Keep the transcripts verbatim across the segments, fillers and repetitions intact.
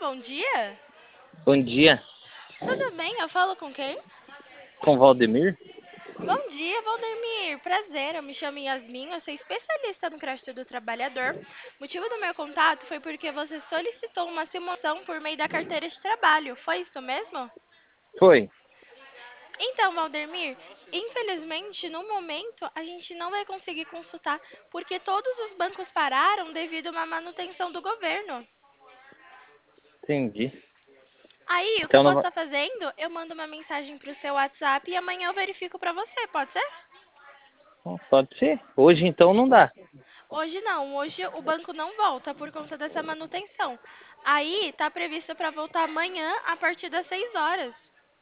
bom dia. Bom dia, Tudo bem? Eu falo com quem? com Valdemir. Bom dia, Valdemir. Prazer, eu me chamo Yasmin, eu sou especialista no crédito do trabalhador. O motivo do meu contato foi porque você solicitou uma simulação por meio da carteira de trabalho. Foi isso mesmo? Foi. Então, Valdemir, infelizmente, no momento, a gente não vai conseguir consultar porque todos os bancos pararam devido a uma manutenção do governo. Entendi. Aí, o que eu Então não posso vai... estar fazendo? Eu mando uma mensagem pro seu WhatsApp e amanhã eu verifico pra você, pode ser? Não, pode ser. Hoje então não dá. Hoje não, hoje o banco não volta por conta dessa manutenção. Aí, tá previsto pra voltar amanhã a partir das seis horas.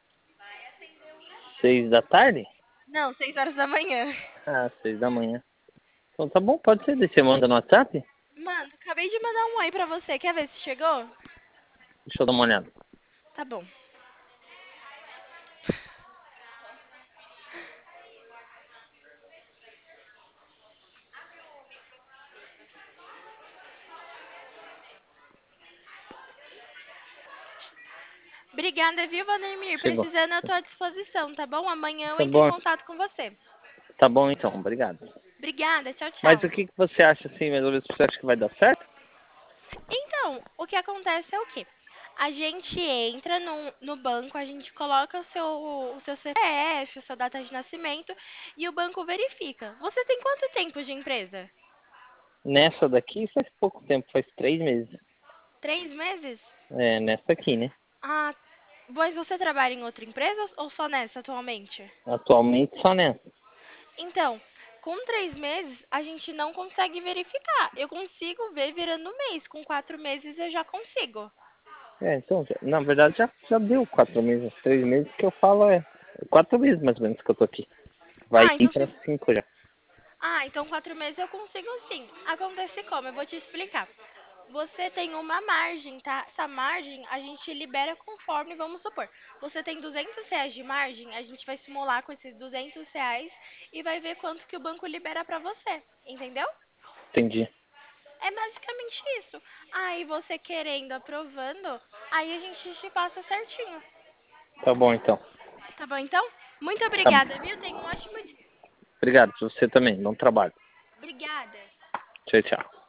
Seis da tarde? Não, seis horas da manhã. Ah, seis da manhã. Então tá bom, pode ser. Daí você manda no WhatsApp? Mano, acabei de mandar um oi pra você, quer ver se chegou? Deixa eu dar uma olhada. Tá bom. Obrigada, viu, Vandermir? Chegou. Precisando à tua disposição, tá bom? Amanhã eu Tá entro em bom, contato com você. tá bom então, obrigado. Obrigada, tchau, Mas tchau. o que, que você acha assim, mais ou menos, você acha que vai dar certo? Então, o que acontece é o quê? A gente entra no, no banco, a gente coloca o seu, o seu C P F, a sua data de nascimento e o banco verifica. Você tem quanto tempo de empresa? Nessa daqui faz pouco tempo, faz três meses. Três meses? É, nessa aqui, né? Ah, mas você trabalha em outra empresa ou só nessa atualmente? Atualmente só nessa. Então, com três meses a gente não consegue verificar. Eu consigo ver virando mês. Com quatro meses eu já consigo. É, então, já- na verdade já, já deu quatro meses, três meses que eu falo é quatro meses mais ou menos que eu tô aqui. Vai Ah, ir então pra se cinco já. Ah, então quatro meses eu consigo sim. Acontece como? Eu vou te explicar. Você tem uma margem, tá? Essa margem a gente libera conforme, vamos supor. Você tem duzentos reais de margem, a gente vai simular com esses duzentos reais e vai ver quanto que o banco libera pra você. Entendeu? Entendi. É basicamente isso. Aí você querendo, aprovando, aí a gente te passa certinho. Tá bom então. Tá bom então? Muito Tá. obrigada, viu? Tenha um ótimo dia. Obrigado, pra você também. Bom trabalho. Obrigada. Tchau, tchau.